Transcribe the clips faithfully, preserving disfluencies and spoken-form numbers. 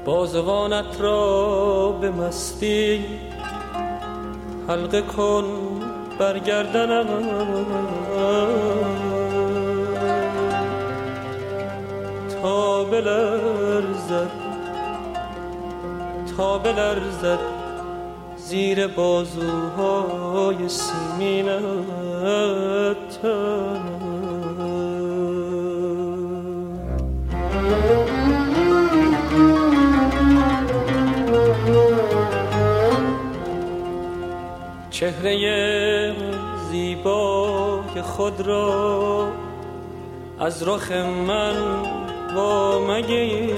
بازوانت را به مستی حلقه کن برگردنم، تا بلرزد تا بلرزد زیر بازوهای سیمینت چهره زیبای خود را از رخ من وا مگیر،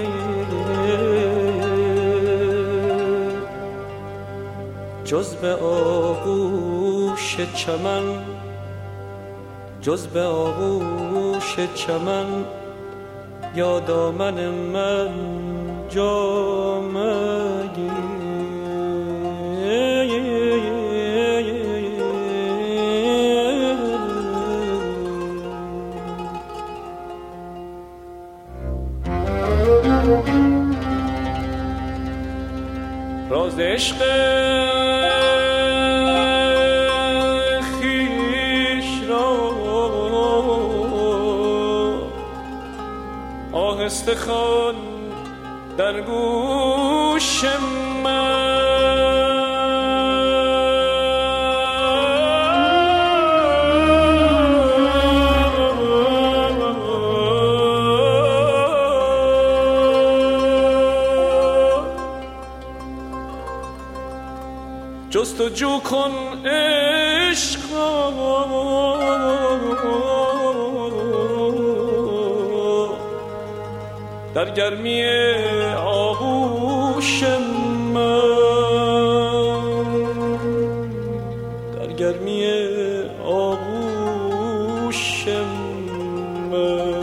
جز به آغوش چمن جز به آغوش چمن یا دامن من جا مگیر. راز عشق خویش را آهسته خوان در گوش من، جستجو کن عشق در گرمی آغوش من، در گرمی آغوش من.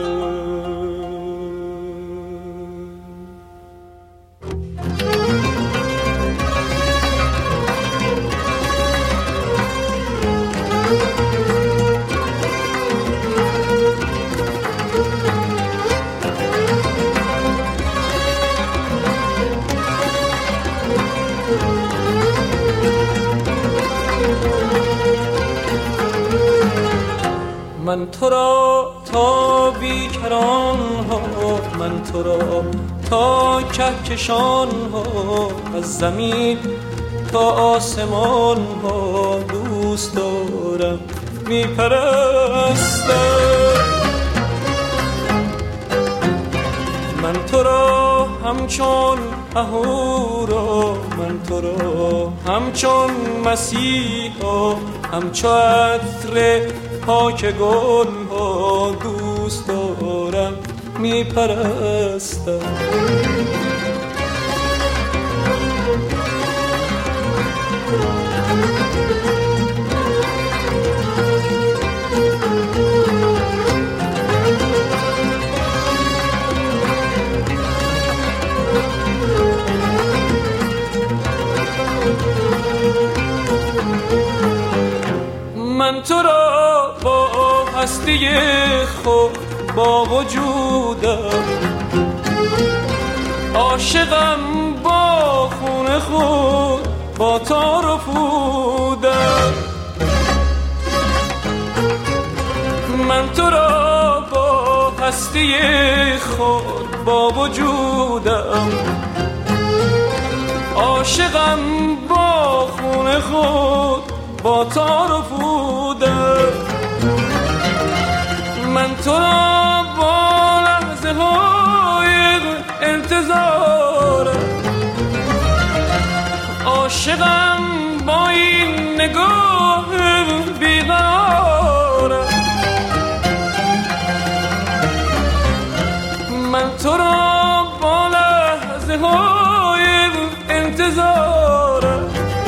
من تو را تا بیکران ها، من تو را تا کهکشان ها، از زمین تا آسمان ها دوست دارم میپرستم. من تو را همچون اهورا، من تو را همچون مسیحا، همچو عطر پاک گل ها دوست دارم میپرستم. من تو را با هستی خود با وجودم، عاشقم با خون خود با تار و پودم. من تو را با هستی خود با وجودم، عاشقم با خون خود با تار و پودم. من تو را با لحظه های انتظارم، عاشقم با این نگاه بیقرارم. من تو را با لحظه های انتظارم،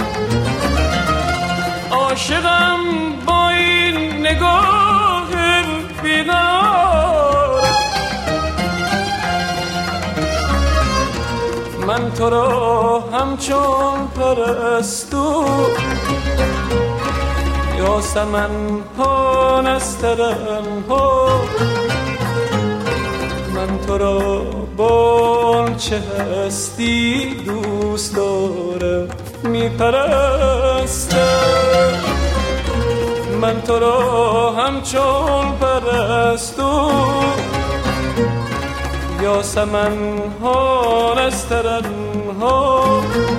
عاشقم با این نگاه بیقرارم. من تو را همچون پرستو یاسمن ها نسترن ها، من من تو را با چه هستی دوست دارم میپرستم. من تو را همچون پرستو یاسمن ها نسترن ها.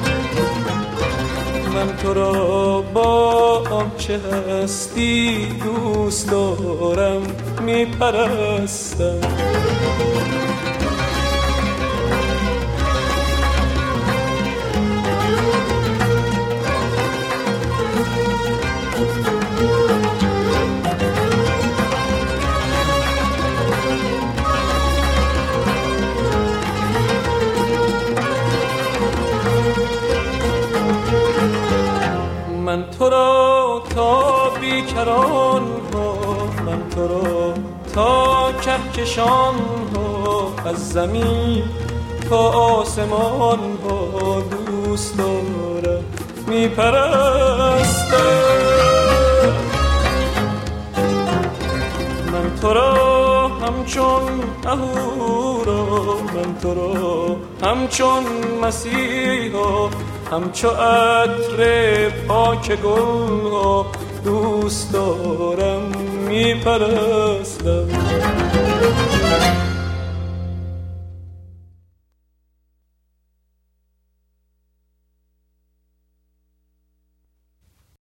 من تو را با چه هستی دوست دارم میپرستم. من تو را تا بیکران ها، من تو را تا کهکشان ها، از زمین تا آسمان ها دوست دارم میپرستم. من تو را همچون اهورا، من تو را همچون مسیحا، همچو عطر پاک گل ها دوست دارم میپرستم.